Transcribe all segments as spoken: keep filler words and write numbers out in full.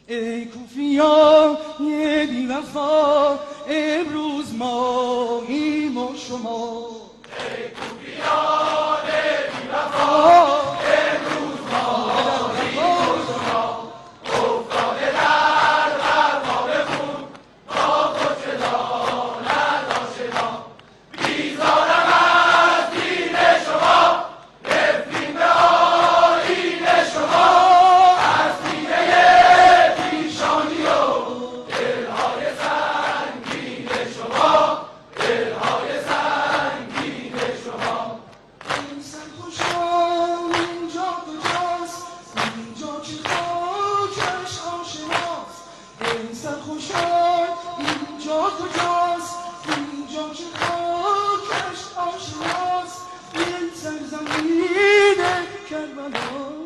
ای کوفیا یه بی وفا امروز ما ایم و شما ای کوفیا یه بی وفا امروز ما ایم و شما افتاده در غرقاب خون با خود صدا نداشته ما بیزارم از دین شما رفتیم به آیین شما از سینه پیشانی و دلهای سنگین شما دلهای سنگین شما این سرخوشان اینجا کجاست اینجا که خاکش آشناست این سرخوشان اینجا کجاست اینجا که خاکش آشناست این سرزمین کربلاست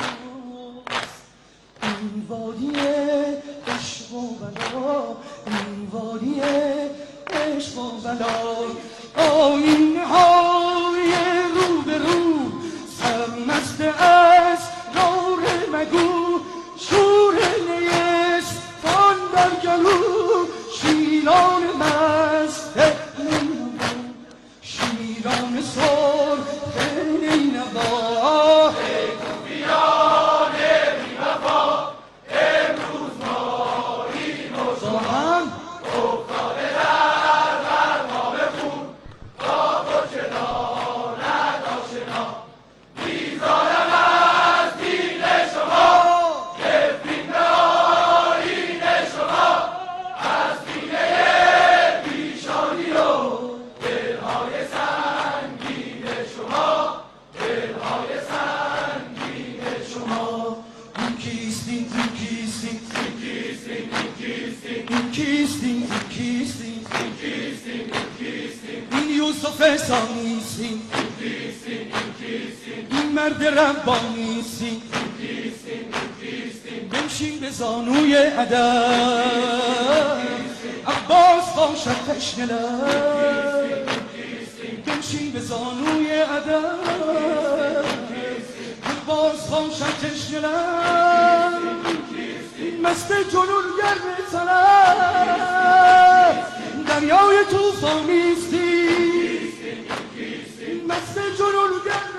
این وادی عشق و بلا این وادی عشق و بلا آینه های رو به رو سرمست از نور مگو شور نیستان در گلو شیران مست نینوا شیران سرخ نینوا ای کوفیان بی وفا امروز ما ایم و شما افتاده در غرقاب خون با خود شنا نداشتنا بیزارم از دین شما رفتیم به آیین شما از سینه پیشانی و دلهای سنگین شما دلهای سنگین شما این کیستین این کیستین این کیستیم این کیستیم این کیستین این کیستین این کیستیم این کیستیم این یوسف ثانیستین این کیستیم این کیستیم این مرد ربانیستین این کیستیم این کیستیم بنشین به زانوی ادب عباس باشد تشنه لب بنشین به زانوی ادب عباس باشد تشنه لب مست جنون گرم طلب دریای توفانیستی مست جنون گرم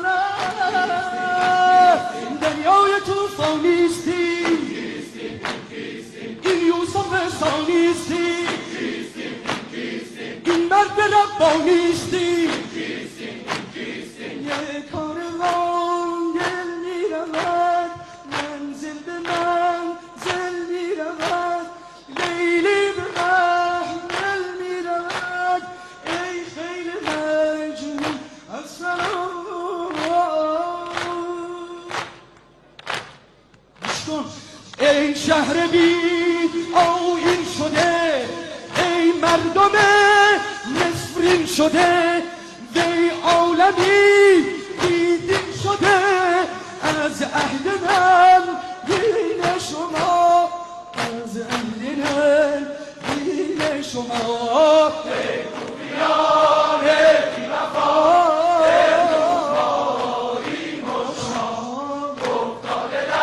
طلب دریای توفانیستی این یوسف ثانیستی این مرد ربانیستی یه کاروان دل میرود منزل به منزل میرود لیلی به محمل میرود ای خیل مجنون السلام گوش کن ای شهر بی آیین شده ای مردم نفرین شده وی عالمی بیدین شده از عهد من دین شما از عهد من دین شما ای کوفیان بی وفا امروز ما ایم و شما افتاده در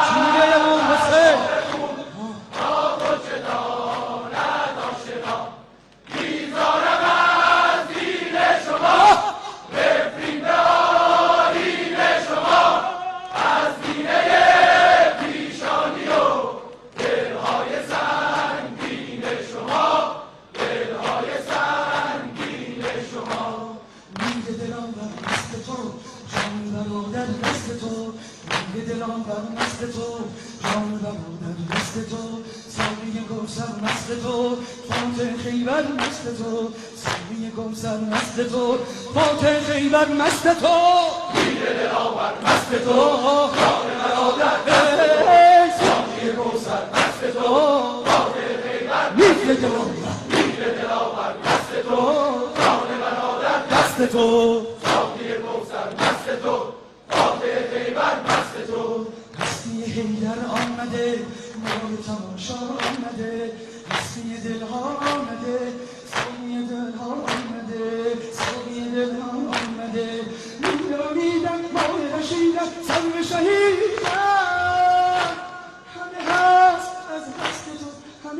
با خود شنا نداشتنا بیزارم از دین شما رفتیم به آیین شما از سینه پیشانی و دلهای سنگین شما دلهای سنگین شما میگه دلم بر مست تو جان برادر دست تو میگه دلم بر مست تو جان برادر دست تو ساقی کوثر مست تو فاتح خیبر مست تو ساقی کوثر مست تو فاتح خیبر مست تو میگه دلم بر مست تو جان برادر دست تو ساقی کوثر مست تو فاتح خیبر میگه دلم میگه دلم بر مست تو جان برادر دست تو ساقی کوثر مست تو فاتح خیبر مست تو هستی حیدر آمده مال تماشا آمده هستی دلها آمده ساقی دلها آمده ساقی دلها آمده میدمیدم مال رشیدم سر شهیدم همه هست از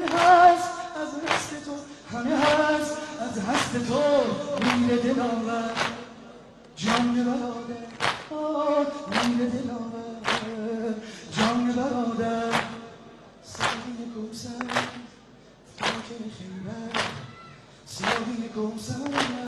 همه هست از دست تو، همه هست از هست تو. میره دلاور جان برادر، آه میره دلاور جان برادر. ساقی کوثر فاکر خیبر، ساقی کوثر